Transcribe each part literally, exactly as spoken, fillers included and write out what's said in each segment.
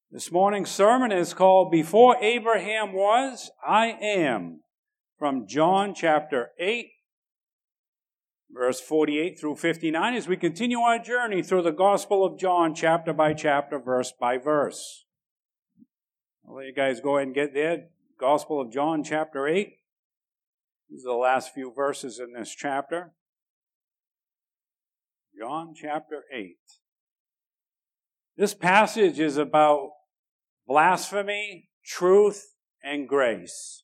This morning's sermon is called Before Abraham Was, I Am, from John chapter eight, verse forty-eight through fifty-nine, as we continue our journey through the Gospel of John, chapter by chapter, verse by verse. I'll let you guys go ahead and get there. Gospel of John, chapter eight. These are the last few verses in this chapter. John chapter eight. This passage is about blasphemy, truth, and grace.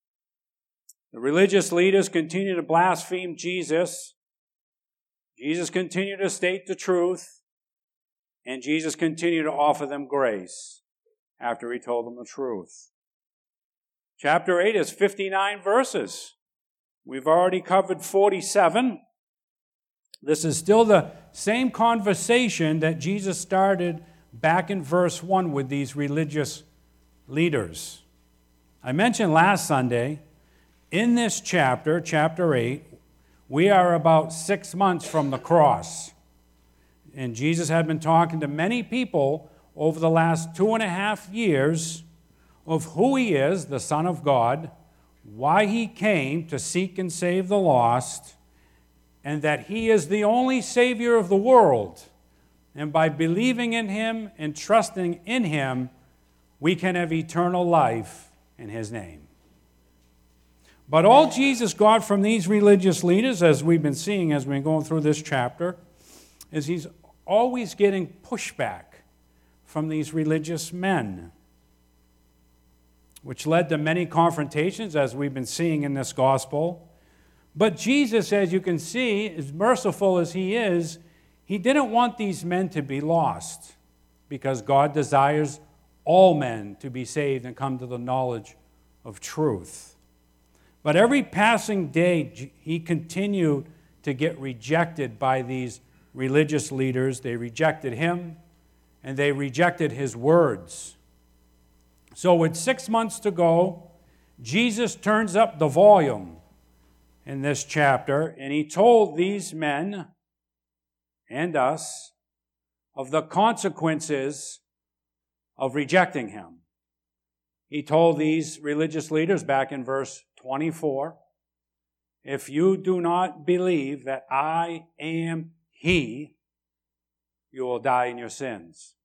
The religious leaders continue to blaspheme Jesus. Jesus continued to state the truth. And Jesus continued to offer them grace after he told them the truth. Chapter eight is fifty-nine verses. We've already covered forty-seven. This is still the same conversation that Jesus started back in verse one with these religious leaders. I mentioned last Sunday, in this chapter, chapter eight, we are about six months from the cross. And Jesus had been talking to many people over the last two and a half years of who he is, the Son of God, why he came to seek and save the lost, and that he is the only Savior of the world. And by believing in him and trusting in him, we can have eternal life in his name. But all Jesus got from these religious leaders, as we've been seeing as we've been going through this chapter, is he's always getting pushback from these religious men, which led to many confrontations, as we've been seeing in this gospel. But Jesus, as you can see, as merciful as he is, he didn't want these men to be lost, because God desires all men to be saved and come to the knowledge of truth. But every passing day, he continued to get rejected by these religious leaders. They rejected him, and they rejected his words. So with six months to go, Jesus turns up the volume in this chapter, and he told these men and us of the consequences of rejecting him. He told these religious leaders back in verse twenty-four, if you do not believe that I am he, you will die in your sins.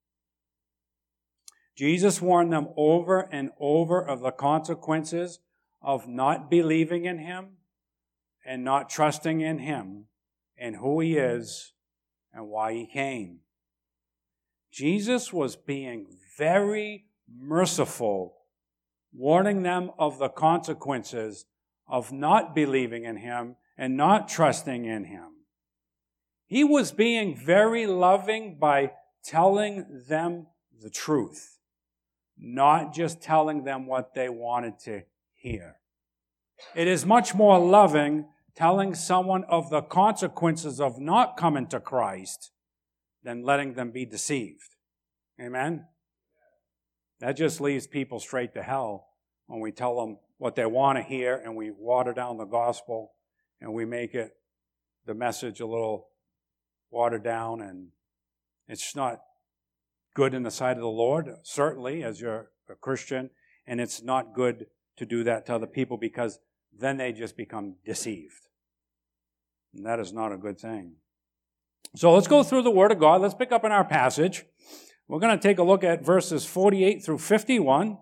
Jesus warned them over and over of the consequences of not believing in him and not trusting in him and who he is and why he came. Jesus was being very merciful, warning them of the consequences of not believing in him and not trusting in him. He was being very loving by telling them the truth, not just telling them what they wanted to hear. It is much more loving telling someone of the consequences of not coming to Christ than letting them be deceived. Amen? That just leads people straight to hell when we tell them what they want to hear and we water down the gospel and we make it, the message, a little watered down, and it's not good in the sight of the Lord, certainly, as you're a Christian, and it's not good to do that to other people, because then they just become deceived. And that is not a good thing. So let's go through the Word of God. Let's pick up in our passage. We're going to take a look at verses forty-eight through fifty-one.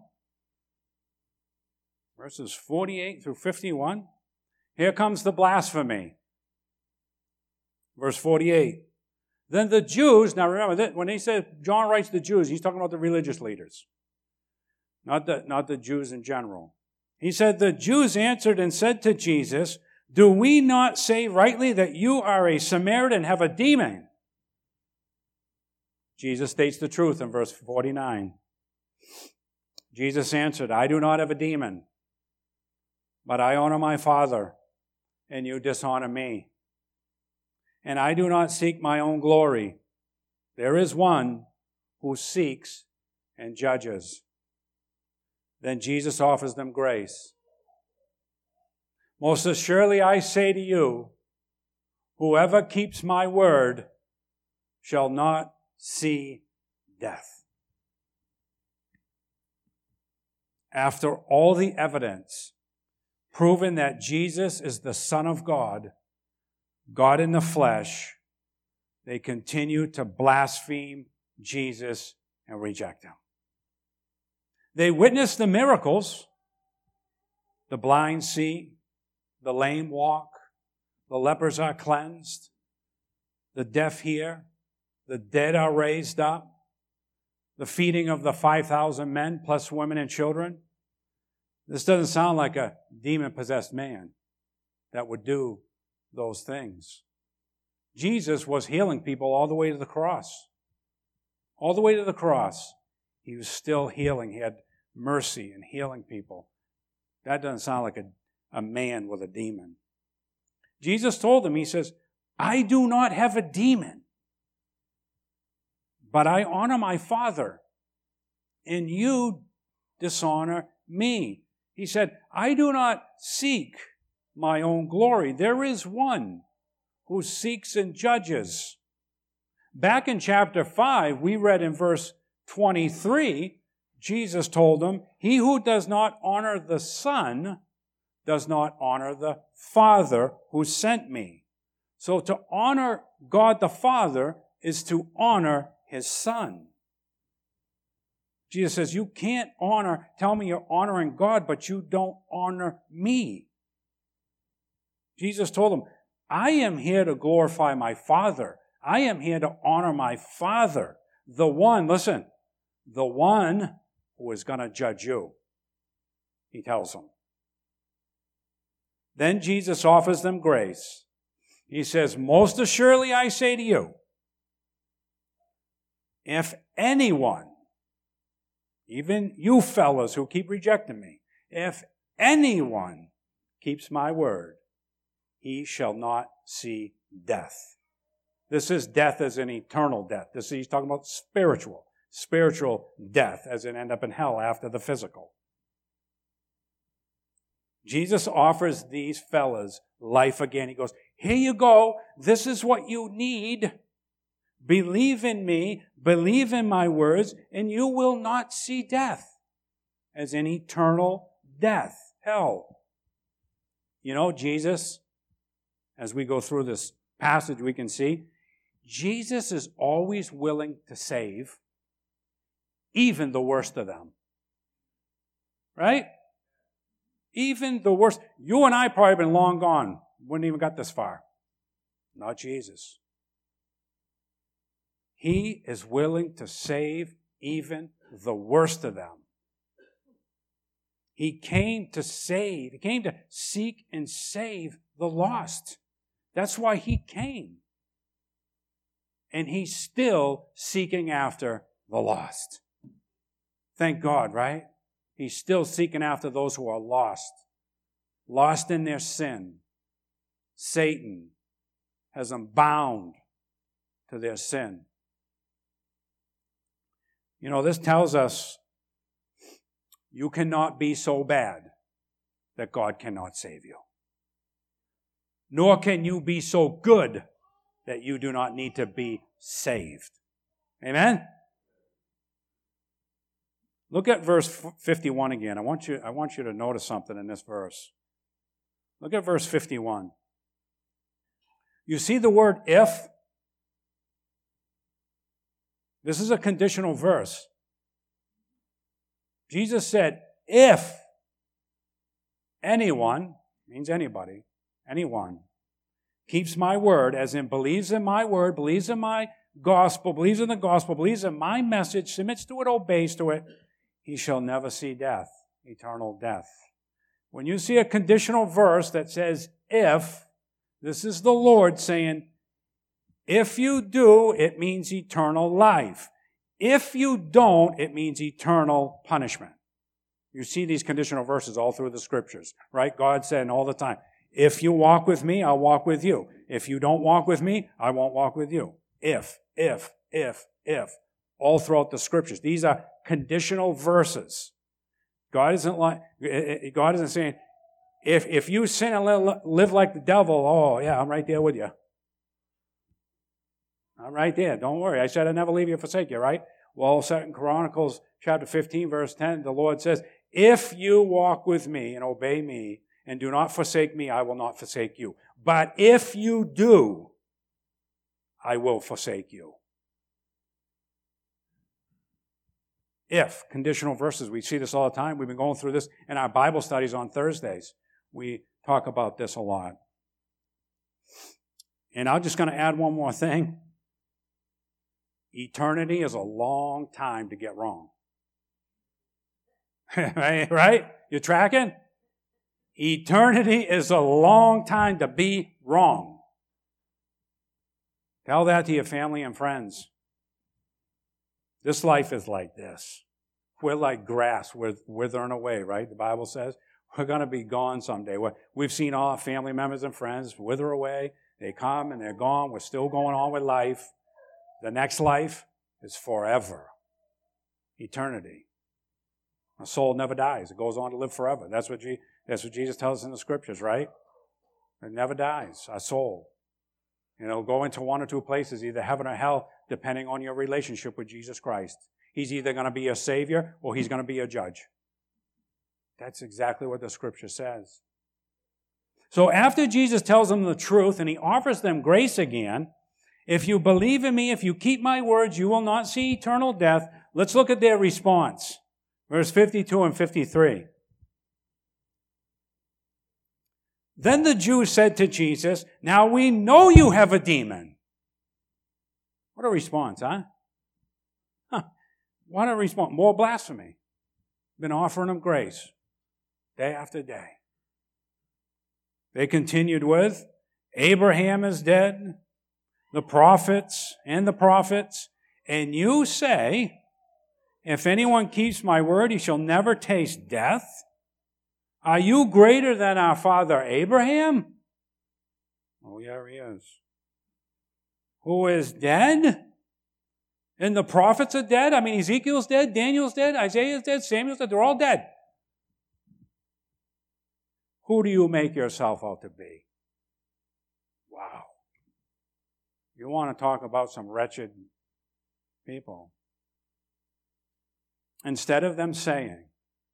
Verses forty-eight through fifty-one. Here comes the blasphemy. Verse forty-eight. Then the Jews, now remember, that when he said, John writes the Jews, he's talking about the religious leaders, not the, not the Jews in general. He said, the Jews answered and said to Jesus, do we not say rightly that you are a Samaritan and have a demon? Jesus states the truth in verse forty-nine. Jesus answered, I do not have a demon, but I honor my Father, and you dishonor me. And I do not seek my own glory. There is one who seeks and judges. Then Jesus offers them grace. Most assuredly I say to you, whoever keeps my word shall not see death. after all the evidence proving that Jesus is the Son of God, God in the flesh, they continue to blaspheme Jesus and reject him. They witness the miracles. The blind see, the lame walk, the lepers are cleansed, the deaf hear, the dead are raised up, the feeding of the five thousand men plus women and children. This doesn't sound like a demon-possessed man that would do those things. Jesus was healing people all the way to the cross. All the way to the cross, he was still healing. He had mercy and healing people. That doesn't sound like a, a man with a demon. Jesus told them, he says, I do not have a demon, but I honor my Father, and you dishonor me. He said, I do not seek my own glory. There is one who seeks and judges. Back in chapter five, we read in verse twenty-three, Jesus told them, he who does not honor the Son does not honor the Father who sent me. So to honor God the Father is to honor his Son. Jesus says, you can't honor, tell me you're honoring God, but you don't honor me. Jesus told them, I am here to glorify my Father. I am here to honor my Father. The one, listen, the one who is going to judge you. He tells them. Then Jesus offers them grace. He says, most assuredly I say to you, if anyone, even you fellows who keep rejecting me, if anyone keeps my word, he shall not see death. This is death as an eternal death. This is, he's talking about spiritual. Spiritual death, as in end up in hell after the physical. Jesus offers these fellas life again. He goes, here you go. This is what you need. Believe in me. Believe in my words, and you will not see death as an eternal death, hell. You know, Jesus, as we go through this passage, we can see, Jesus is always willing to save even the worst of them. Right? Even the worst. You and I probably been long gone. Wouldn't even got this far. Not Jesus. He is willing to save even the worst of them. He came to save. He came to seek and save the lost. That's why he came. And he's still seeking after the lost. Thank God, right? He's still seeking after those who are lost. Lost in their sin. Satan has them bound to their sin. You know, this tells us you cannot be so bad that God cannot save you. Nor can you be so good that you do not need to be saved. Amen? Look at verse fifty-one again. I want you, I want you to notice something in this verse. Look at verse fifty-one. You see the word if? This is a conditional verse. Jesus said, if anyone, means anybody, anyone, keeps my word, as in believes in my word, believes in my gospel, believes in the gospel, believes in my message, submits to it, obeys to it, he shall never see death, eternal death. When you see a conditional verse that says if, this is the Lord saying, if you do, it means eternal life. If you don't, it means eternal punishment. You see these conditional verses all through the scriptures, right? God said all the time, if you walk with me, I'll walk with you. If you don't walk with me, I won't walk with you. If, if, if, if. All throughout the scriptures. These are conditional verses. God isn't like, God isn't saying, if, if you sin and live, live like the devil, oh yeah, I'm right there with you. I'm right there. Don't worry. I said I'd never leave you or forsake you, right? Well, Second Chronicles chapter fifteen, verse ten, the Lord says, If you walk with me and obey me and do not forsake me, I will not forsake you. But if you do, I will forsake you. If, conditional verses, we see this all the time. We've been going through this in our Bible studies on Thursdays. We talk about this a lot. And I'm just going to add one more thing. Eternity is a long time to get wrong. Right? You tracking? Eternity is a long time to be wrong. Tell that to your family and friends. This life is like this. We're like grass. We're withering away, right? The Bible says we're going to be gone someday. We've seen all our family members and friends wither away. They come and they're gone. We're still going on with life. The next life is forever. Eternity. A soul never dies. It goes on to live forever. That's what, Je- that's what Jesus tells us in the Scriptures, right? It never dies, our soul. And it'll go into one or two places, either heaven or hell, depending on your relationship with Jesus Christ. He's either going to be your Savior or He's going to be your judge. That's exactly what the Scripture says. So after Jesus tells them the truth and He offers them grace again, if you believe in me, if you keep my words, you will not see eternal death. Let's look at their response. Verse fifty-two and fifty-three. Then the Jews said to Jesus, now we know you have a demon. What a response, huh? Huh. What a response. More blasphemy. Been offering them grace day after day. They continued with, Abraham is dead, the prophets and the prophets, and you say, if anyone keeps my word, he shall never taste death. Are you greater than our father Abraham? Oh, yeah, he is. Who is dead? And the prophets are dead? I mean, Ezekiel's dead, Daniel's dead, Isaiah's dead, Samuel's dead. They're all dead. Who do you make yourself out to be? Wow. You want to talk about some wretched people. Instead of them saying,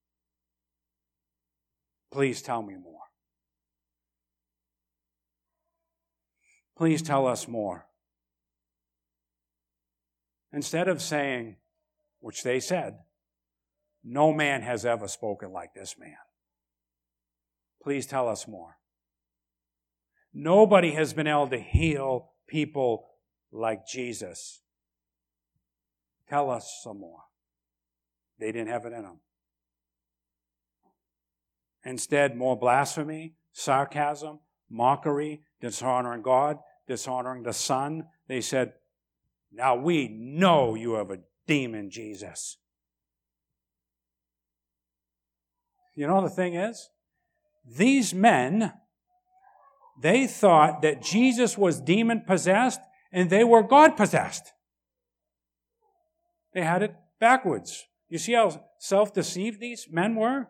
please tell me more. Please tell us more. Instead of saying, which they said, no man has ever spoken like this man. Please tell us more. Nobody has been able to heal people like Jesus. Tell us some more. They didn't have it in them. Instead, more blasphemy, sarcasm, mockery, dishonoring God, dishonoring the Son. They said, now we know you have a demon, Jesus. You know the thing is? These men, they thought that Jesus was demon-possessed and they were God-possessed. They had it backwards. You see how self-deceived these men were?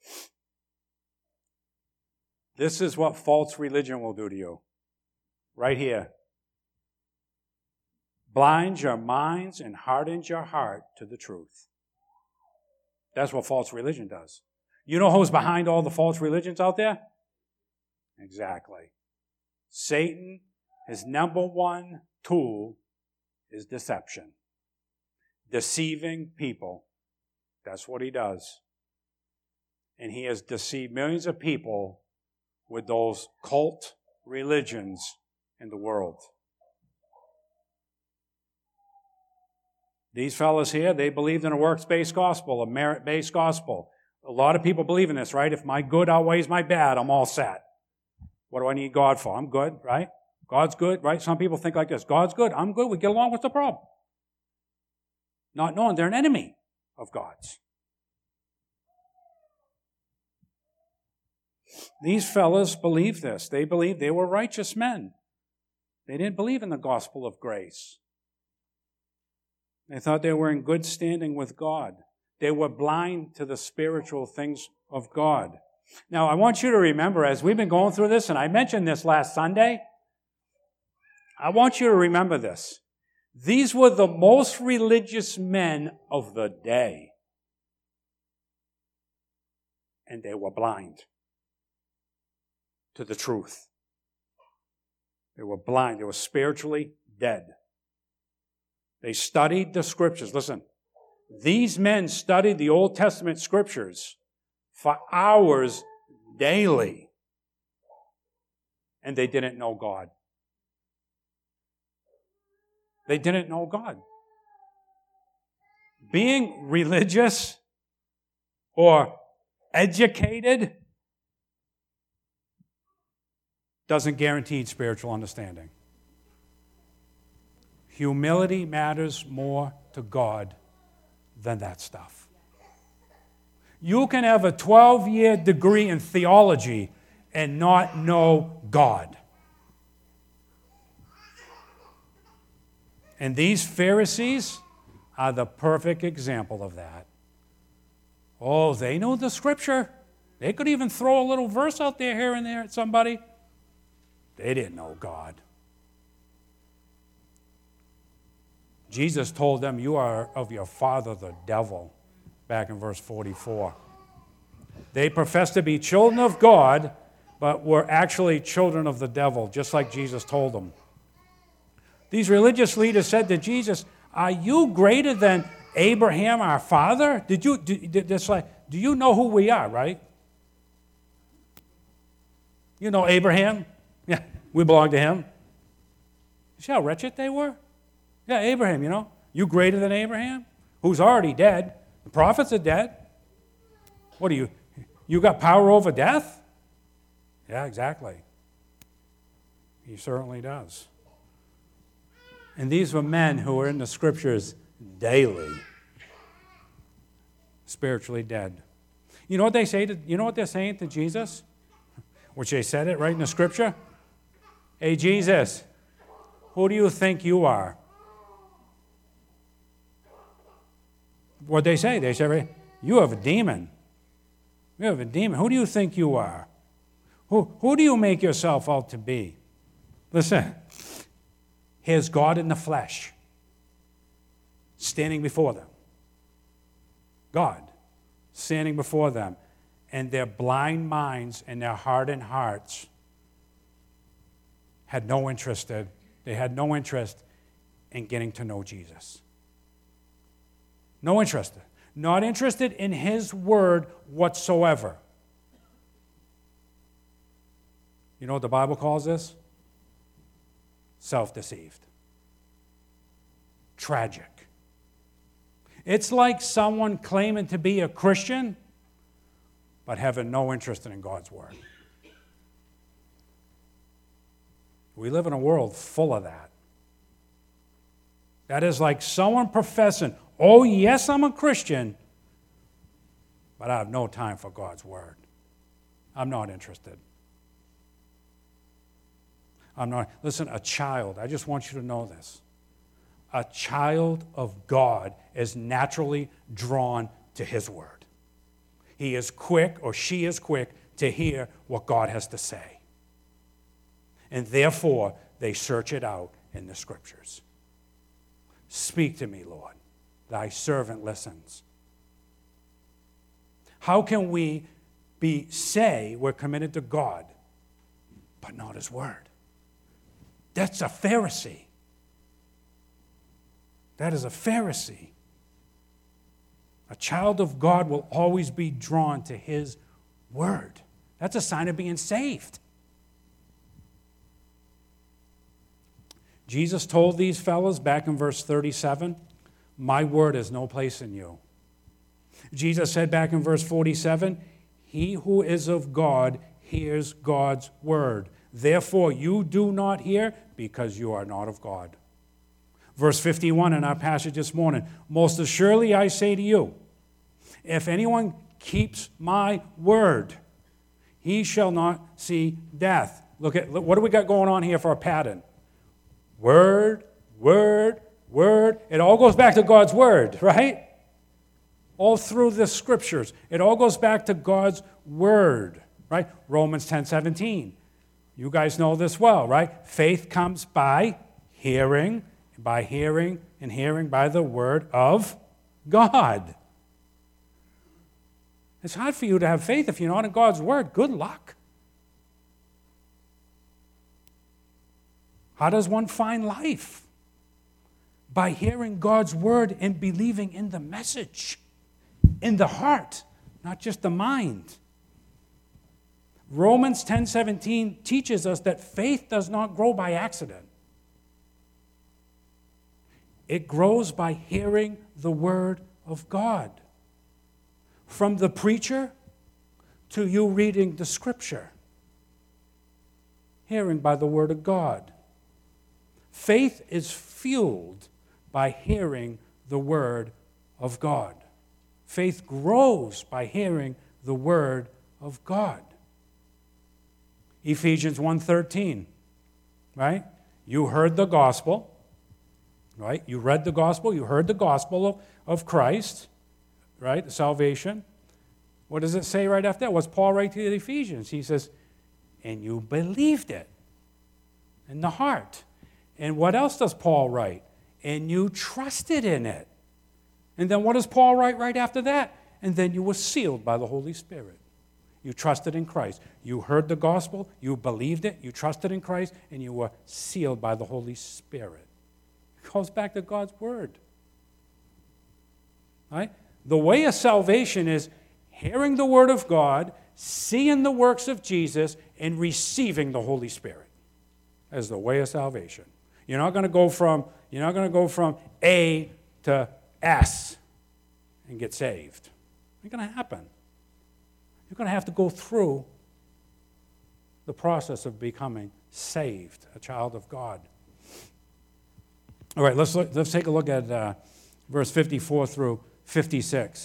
This is what false religion will do to you. Right here. Blinds your minds and hardens your heart to the truth. That's what false religion does. You know who's behind all the false religions out there? Exactly. Satan, his number one tool is deception. Deceiving people. That's what he does. And he has deceived millions of people with those cult religions in the world. These fellas here, they believed in a works-based gospel, a merit-based gospel. A lot of people believe in this, right? If my good outweighs my bad, I'm all set. What do I need God for? I'm good, right? God's good, right? Some people think like this. God's good. I'm good. We get along. What's the problem? Not knowing they're an enemy of God's. These fellas believed this. They believed they were righteous men. They didn't believe in the gospel of grace. They thought they were in good standing with God. They were blind to the spiritual things of God. Now, I want you to remember, as we've been going through this, and I mentioned this last Sunday, I want you to remember this. These were the most religious men of the day. and they were blind to the truth. They were blind. They were spiritually dead. They studied the scriptures. Listen, these men studied the Old Testament scriptures for hours daily, and they didn't know God. They didn't know God. Being religious or educated doesn't guarantee spiritual understanding. Humility matters more to God than that stuff. You can have a twelve-year degree in theology and not know God. And these Pharisees are the perfect example of that. Oh, they know the Scripture. They could even throw a little verse out there here and there at somebody. They didn't know God. Jesus told them, you are of your father the devil, back in verse forty-four. They professed to be children of God, but were actually children of the devil, just like Jesus told them. These religious leaders said to Jesus, are you greater than Abraham, our father? Did you, do, did, like, do you know who we are, right? You know Abraham? Yeah, we belong to him. You see how wretched they were? Yeah, Abraham, you know. You greater than Abraham? Who's already dead. The prophets are dead. What are you? You got power over death? Yeah, exactly. He certainly does. And these were men who were in the Scriptures daily, spiritually dead. You know what they say to, you know what they're saying to Jesus? Which they said it right in the Scripture. Hey, Jesus, who do you think you are? What they say? They say, you have a demon. You have a demon. Who do you think you are? Who, who do you make yourself out to be? Listen, here's God in the flesh, standing before them. God, standing before them. And their blind minds and their hardened hearts had no interest in, they had no interest in getting to know Jesus. No interest. Not interested in his word whatsoever. You know what the Bible calls this? Self-deceived. Tragic. It's like someone claiming to be a Christian, but having no interest in God's word. We live in a world full of that. That is like someone professing, oh, yes, I'm a Christian, but I have no time for God's word. I'm not interested. I'm not. Listen, a child, I just want you to know this. A child of God is naturally drawn to his word. He is quick, or she is quick, to hear what God has to say. And therefore, they search it out in the Scriptures. Speak to me, Lord. Thy servant listens. How can we be say we're committed to God, but not his word? That's a Pharisee. That is a Pharisee. A child of God will always be drawn to his word. That's a sign of being saved. Jesus told these fellows back in verse thirty-seven, my word has no place in you. Jesus said back in verse forty-seven, he who is of God hears God's word. Therefore, you do not hear because you are not of God. Verse fifty-one in our passage this morning, most assuredly I say to you, if anyone keeps my word, he shall not see death. Look at, what do we got going on here for a pattern? Word, word, word. It all goes back to God's word, right? All through the Scriptures. It all goes back to God's word, right? Romans ten seventeen. You guys know this well, right? Faith comes by hearing, by hearing, and hearing by the word of God. It's hard for you to have faith if you're not in God's Word. Good luck. How does one find life? By hearing God's Word and believing in the message, in the heart, not just the mind. Romans ten seventeen teaches us that faith does not grow by accident. It grows by hearing the Word of God. From the preacher to you reading the Scripture. Hearing by the Word of God. Faith is fueled by hearing the Word of God. Faith grows by hearing the Word of God. Ephesians one thirteen, right? You heard the gospel, right? You read the gospel, you heard the gospel of, of Christ, right? Salvation. What does it say right after that? What's Paul write to the Ephesians? He says, and you believed it in the heart. And what else does Paul write? And you trusted in it. And then what does Paul write right after that? And then you were sealed by the Holy Spirit. You trusted in Christ. You heard the gospel, you believed it, you trusted in Christ, and you were sealed by the Holy Spirit. It goes back to God's Word. Right? The way of salvation is hearing the Word of God, seeing the works of Jesus, and receiving the Holy Spirit as the way of salvation. You're not going to go from you're not going to go from A to S and get saved. It's not going to happen. You're going to have to go through the process of becoming saved, a child of God. All right, let's look, let's take a look at uh, verse fifty-four through fifty-six.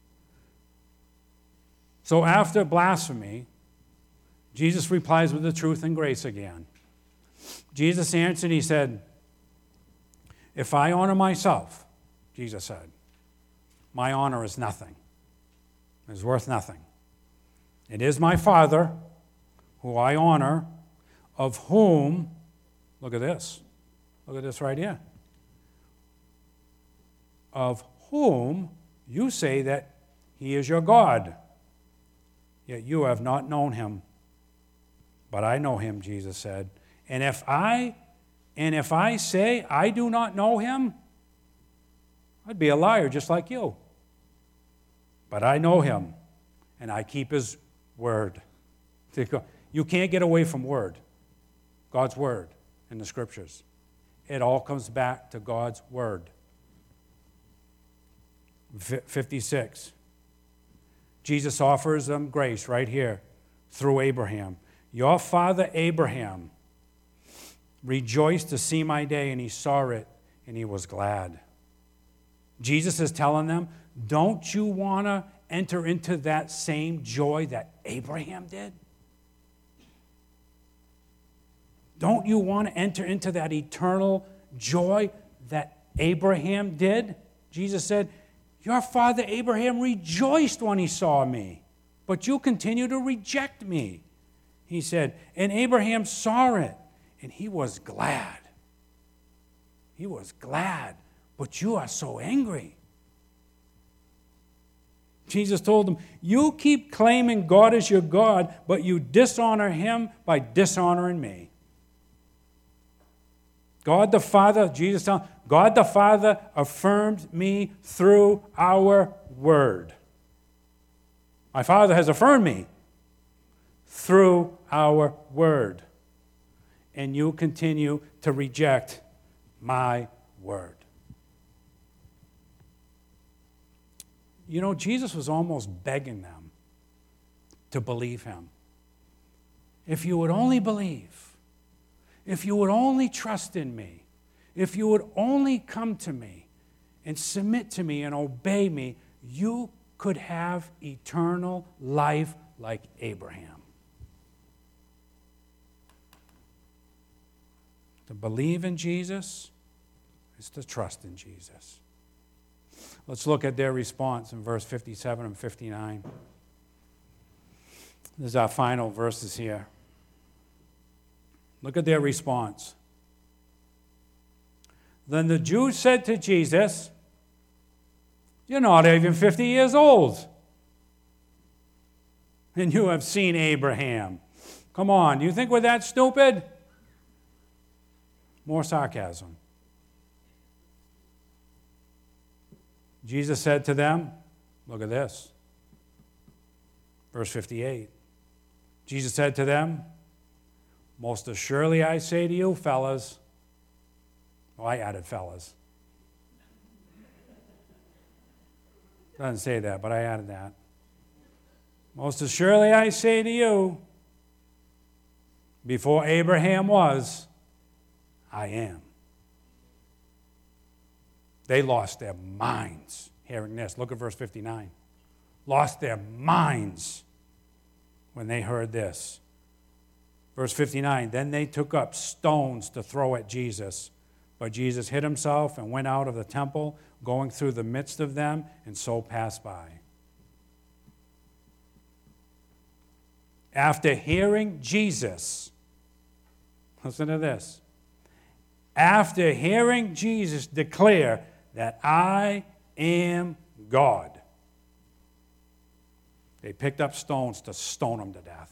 So after blasphemy, Jesus replies with the truth and grace again. Jesus answered, he said, if I honor myself, Jesus said, my honor is nothing. It is worth nothing. It is my Father, who I honor, of whom, look at this, look at this right here, of whom you say that he is your God, yet you have not known him. But I know him, Jesus said. And if I and if I say I do not know him, I'd be a liar just like you. But I know him, and I keep his word. You can't get away from word, God's word in the Scriptures. It all comes back to God's word. fifty-six. Jesus offers them grace right here through Abraham. Your father Abraham rejoiced to see my day, and he saw it, and he was glad. Jesus is telling them, don't you want to enter into that same joy that Abraham did? Don't you want to enter into that eternal joy that Abraham did? Jesus said, your father Abraham rejoiced when he saw me, but you continue to reject me. He said, and Abraham saw it, and he was glad. He was glad, but you are so angry. Jesus told them, you keep claiming God is your God, but you dishonor him by dishonoring me. God the Father, Jesus told them, God the Father affirmed me through our word. My Father has affirmed me through our word. And you continue to reject my word. You know, Jesus was almost begging them to believe him. If you would only believe, if you would only trust in me, if you would only come to me and submit to me and obey me, you could have eternal life like Abraham. To believe in Jesus is to trust in Jesus. Let's look at their response in verse fifty-seven and fifty-nine. This is our final verses here. Look at their response. Then the Jews said to Jesus, you're not even fifty years old. and you have seen Abraham. Come on, do you think we're that stupid? More sarcasm. Jesus said to them, look at this, verse fifty-eight. Jesus said to them, most assuredly I say to you, fellas, oh, I added fellas. Doesn't say that, but I added that. Most assuredly I say to you, before Abraham was, I am. They lost their minds hearing this. Look at verse fifty-nine. Lost their minds when they heard this. Verse fifty-nine, then they took up stones to throw at Jesus. But Jesus hid himself and went out of the temple, going through the midst of them, and so passed by. After hearing Jesus, listen to this. After hearing Jesus declare that I am God, they picked up stones to stone him to death.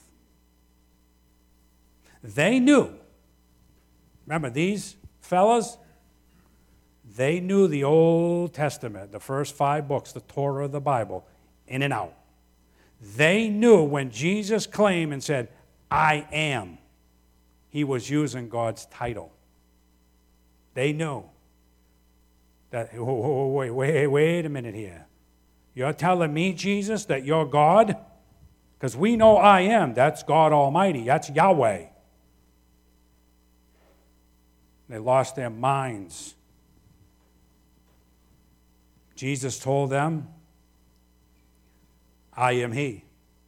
They knew, remember these fellas, they knew the Old Testament, the first five books, the Torah of the Bible, in and out. They knew when Jesus claimed and said, I am, he was using God's title. They knew that, oh, wait, wait, wait a minute here. You're telling me, Jesus, that you're God? Because we know I am. That's God Almighty. That's Yahweh. They lost their minds. Jesus told them, I am he.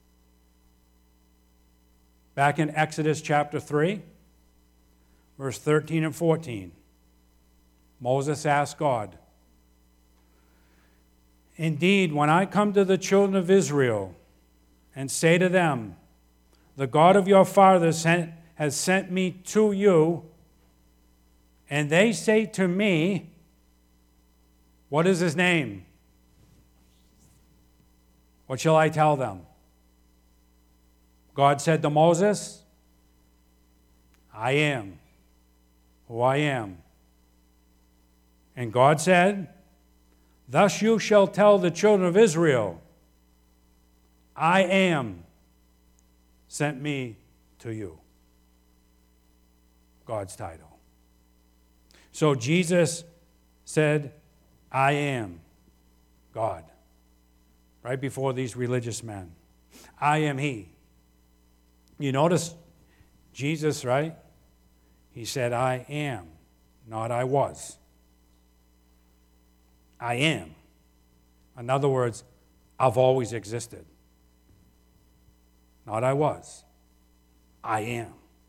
Back in Exodus chapter three, verse thirteen and fourteen, Moses asked God, indeed, when I come to the children of Israel and say to them, the God of your fathers sent, has sent me to you, and they say to me, what is his name? What shall I tell them? God said to Moses, I am who I am. And God said, thus you shall tell the children of Israel, I am sent me to you. God's title. So Jesus said, I am God. Right before these religious men. I am he. You notice Jesus, right? He said, I am, not I was. I am. In other words, I've always existed. Not I was. I am.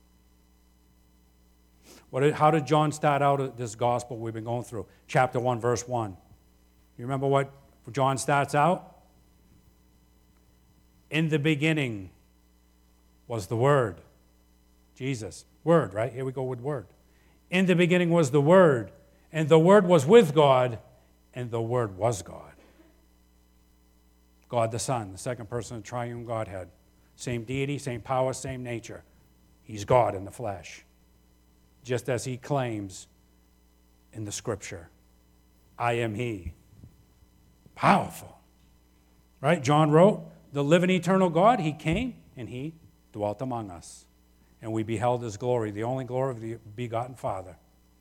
What did, how did John start out this gospel we've been going through? Chapter one, verse one. You remember what John starts out? In the beginning was the Word. Jesus. Word, right? Here we go with Word. In the beginning was the Word, and the Word was with God, and the Word was God. God the Son, the second person of the triune Godhead. Same deity, same power, same nature. He's God in the flesh. Just as he claims in the Scripture. I am he. Powerful. Right? John wrote, the living eternal God, he came and he dwelt among us. And we beheld his glory, the only glory of the begotten Father.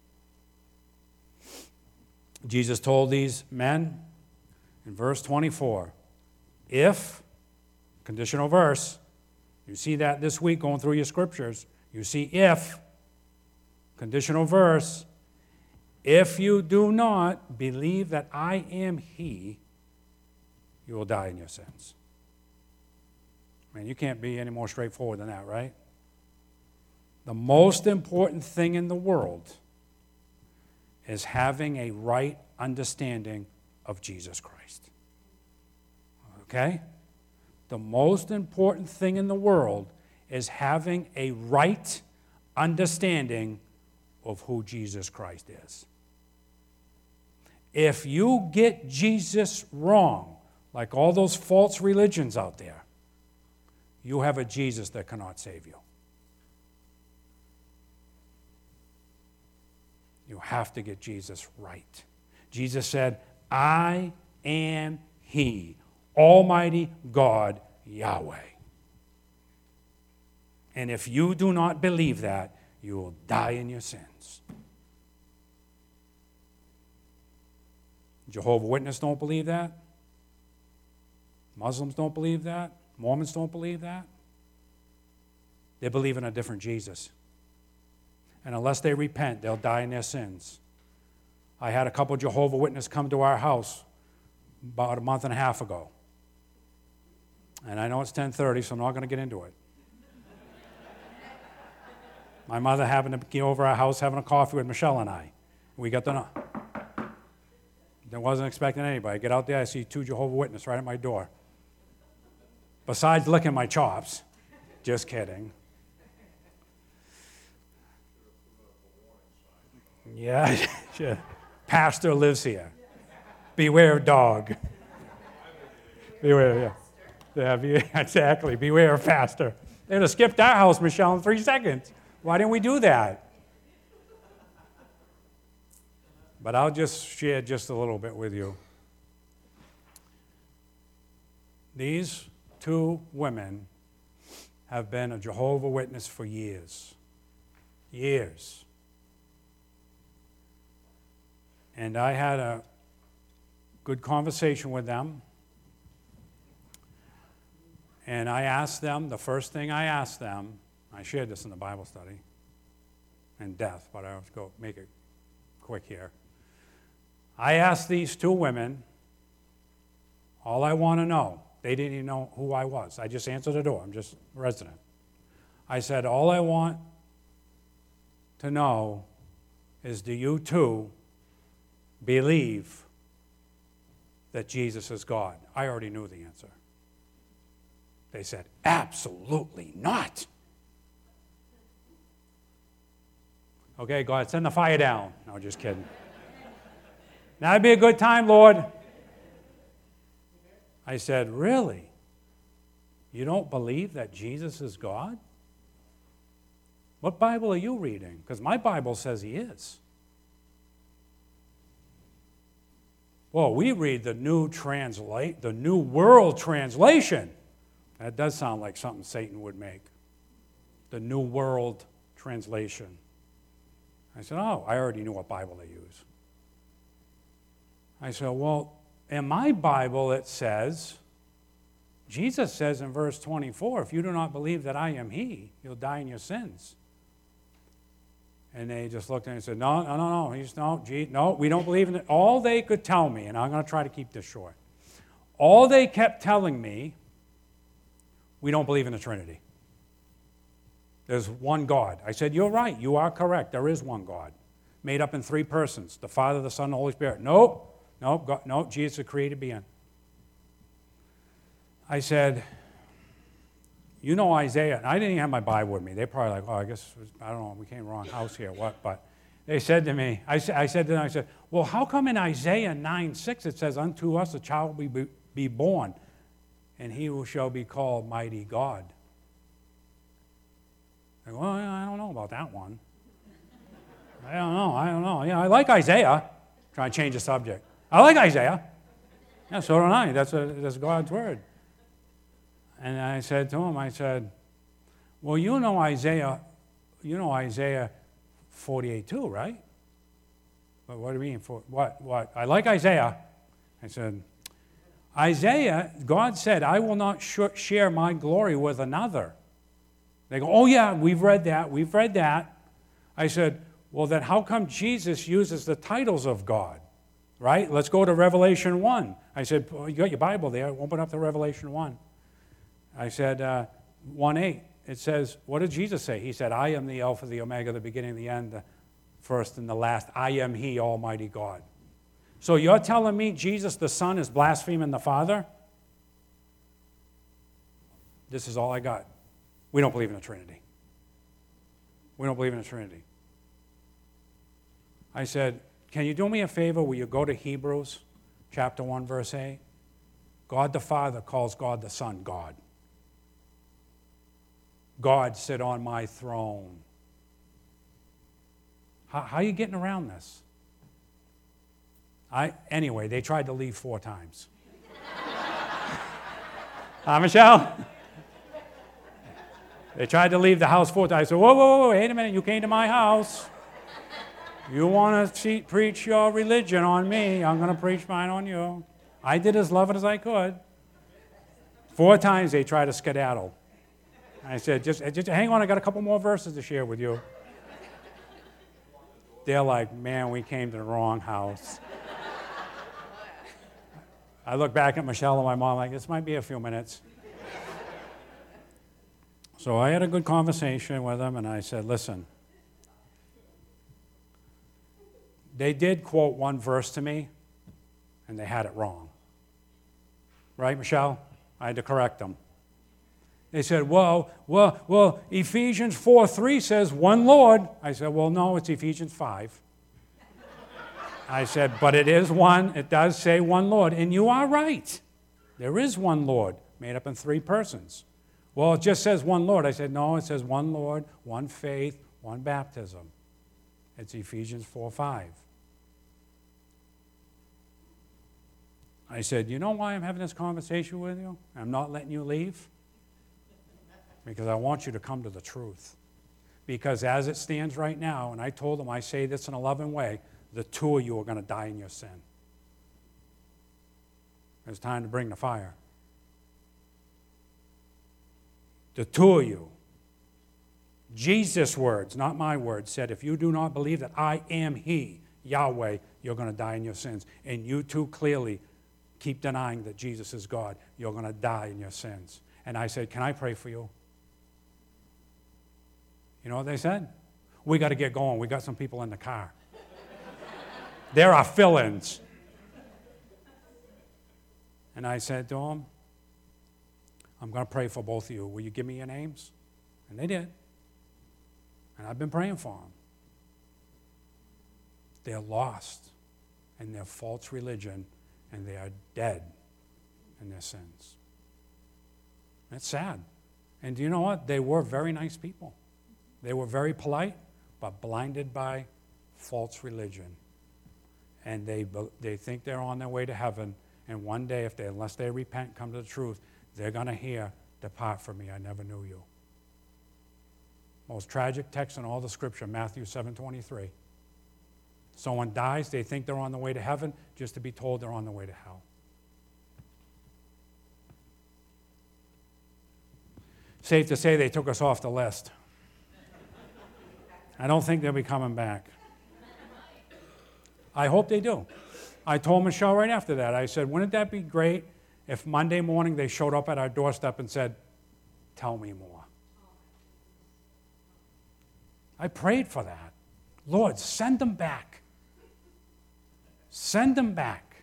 Jesus told these men in verse twenty-four, if, conditional verse, you see that this week going through your scriptures, you see if, conditional verse, if you do not believe that I am he, you will die in your sins. Man, you can't be any more straightforward than that, right? The most important thing in the world is having a right understanding of Jesus Christ. Okay? The most important thing in the world is having a right understanding of who Jesus Christ is. If you get Jesus wrong, like all those false religions out there, You have a Jesus that cannot save you. You have to get Jesus right. Jesus said, I am He, Almighty God, Yahweh. And if you do not believe that, you will die in your sins. Jehovah's Witnesses don't believe that. Muslims don't believe that. Mormons don't believe that. They believe in a different Jesus. And unless they repent, they'll die in their sins. I had a couple Jehovah's Witnesses come to our house about a month and a half ago. And I know it's ten thirty, so I'm not going to get into it. My mother happened to be over our house having a coffee with Michelle and I. We got the... No- I wasn't expecting anybody. I get out there, I see two Jehovah's Witnesses right at my door. Besides licking my chops. Just kidding. Yeah, yeah. Pastor lives here. Beware of dog. Beware, yeah. Yeah, be, exactly. Beware of pastor. They'd have skipped our house, Michelle, in three seconds. Why didn't we do that? But I'll just share just a little bit with you. These two women have been a Jehovah's Witness for years. Years. And I had a good conversation with them. And I asked them, the first thing I asked them, I shared this in the Bible study, in death, but I'll go make it quick here. I asked these two women, all I want to know, they didn't even know who I was. I just answered the door. I'm just a resident. I said, all I want to know is, do you two believe that Jesus is God? I already knew the answer. They said, absolutely not. Okay, God, send the fire down. No, just kidding. Now would be a good time, Lord. I said, really? You don't believe that Jesus is God? What Bible are you reading? Because my Bible says He is. Well, we read the New Translate, the New World Translation. That does sound like something Satan would make. The New World Translation. I said, oh, I already knew what Bible they use. I said, well, in my Bible it says, Jesus says in verse twenty-four, if you do not believe that I am He, you'll die in your sins. And they just looked at me and said, no, no, no, no, he's, no, gee, no, we don't believe in it. All they could tell me, and I'm going to try to keep this short, all they kept telling me, we don't believe in the Trinity. There's one God. I said, you're right, you are correct, there is one God, made up in three persons, the Father, the Son, and the Holy Spirit. Nope. No, God, no, Jesus is a created being. I said, you know Isaiah, and I didn't even have my Bible with me. They're probably like, oh, I guess, I don't know, we came to the wrong house here, what? But they said to me, I, I said to them, I said, well, how come in Isaiah nine six it says, unto us a child will be, be born, and he who shall be called Mighty God? I go, well, I don't know about that one. I don't know, I don't know. Yeah, I like Isaiah. Trying to change the subject. I like Isaiah. Yeah, so do I. That's, a, that's God's word. And I said to him, I said, well, you know Isaiah, you know Isaiah forty-eight too, right? But what do you mean? For, what? What? I like Isaiah. I said, Isaiah, God said, I will not sh- share my glory with another. They go, oh yeah, we've read that, we've read that. I said, well then how come Jesus uses the titles of God? Right? Let's go to Revelation one. I said, oh, you got your Bible there. Open up to Revelation one. I said, uh, one eight. It says, what did Jesus say? He said, I am the Alpha, the Omega, the beginning and the end, the first and the last. I am He, Almighty God. So you're telling me Jesus the Son is blaspheming the Father? This is all I got. We don't believe in the Trinity. We don't believe in the Trinity. I said, can you do me a favor? Will you go to Hebrews chapter one, verse eight? God the Father calls God the Son God. God sit on my throne. How, how are you getting around this? I Anyway, they tried to leave four times. Huh, Michelle? They tried to leave the house four times. I said, whoa, whoa, whoa, wait a minute. You came to my house. You want to preach your religion on me. I'm going to preach mine on you. I did as loving as I could. Four times they tried to skedaddle. I said, just, just hang on. I got a couple more verses to share with you. They're like, man, we came to the wrong house. I look back at Michelle and my mom like, this might be a few minutes. So I had a good conversation with them, and I said, listen, they did quote one verse to me, and they had it wrong. Right, Michelle? I had to correct them. They said, well, well, well, Ephesians four three says one Lord. I said, well, no, it's Ephesians five. I said, but it is one. It does say one Lord. And you are right. There is one Lord made up in three persons. Well, it just says one Lord. I said, no, it says one Lord, one faith, one baptism. It's Ephesians four five. I said, you know why I'm having this conversation with you? I'm not letting you leave? Because I want you to come to the truth. Because as it stands right now, and I told them, I say this in a loving way, the two of you are going to die in your sin. It's time to bring the fire. The two of you, Jesus' words, not my words, said, if you do not believe that I am He, Yahweh, you're going to die in your sins. And you too clearly keep denying that Jesus is God. You're going to die in your sins. And I said, can I pray for you? You know what they said? We got to get going. We got some people in the car. There are fill-ins. And I said to them, I'm going to pray for both of you. Will you give me your names? And they did. And I've been praying for them. They're lost in their false religion, and they are dead in their sins. It's sad. And do you know what? They were very nice people. They were very polite, but blinded by false religion. And they they think they're on their way to heaven. And one day, if they, unless they repent, come to the truth, they're going to hear, depart from me, I never knew you. Most tragic text in all the Scripture, Matthew seven twenty-three. Someone dies, they think they're on the way to heaven, just to be told they're on the way to hell. Safe to say they took us off the list. I don't think they'll be coming back. I hope they do. I told Michelle right after that, I said, wouldn't that be great if Monday morning they showed up at our doorstep and said, tell me more. I prayed for that. Lord, send them back. Send them back.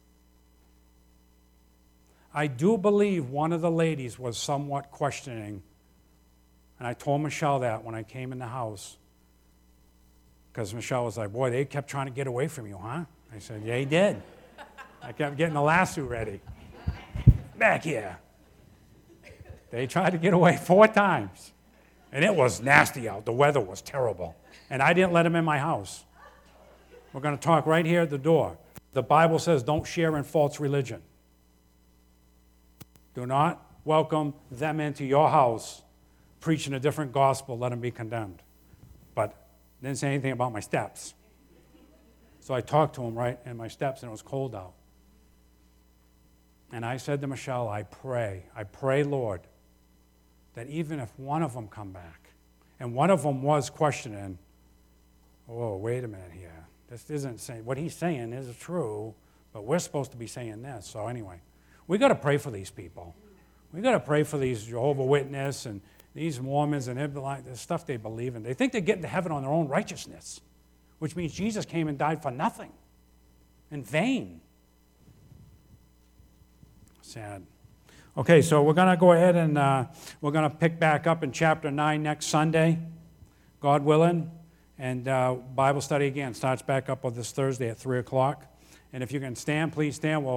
I do believe one of the ladies was somewhat questioning, and I told Michelle that when I came in the house, because Michelle was like, boy, they kept trying to get away from you, huh? I said, yeah, he did. I kept getting the lasso ready. Back here. They tried to get away four times. And it was nasty out. The weather was terrible. And I didn't let them in my house. We're going to talk right here at the door. The Bible says don't share in false religion. Do not welcome them into your house preaching a different gospel. Let them be condemned. But didn't say anything about my steps. So I talked to him right in my steps, and it was cold out. And I said to Michelle, I pray, I pray, Lord, that even if one of them come back, and one of them was questioning, oh, wait a minute here. This isn't saying, what he's saying is true, but we're supposed to be saying this. So anyway, we got to pray for these people. We got to pray for these Jehovah's Witnesses and these Mormons and the stuff they believe in. They think they get into heaven on their own righteousness, which means Jesus came and died for nothing, in vain. Sad. Okay, so we're going to go ahead and uh, we're going to pick back up in chapter nine next Sunday, God willing. And uh, Bible study again starts back up on this Thursday at three o'clock. And if you can stand, please stand. We'll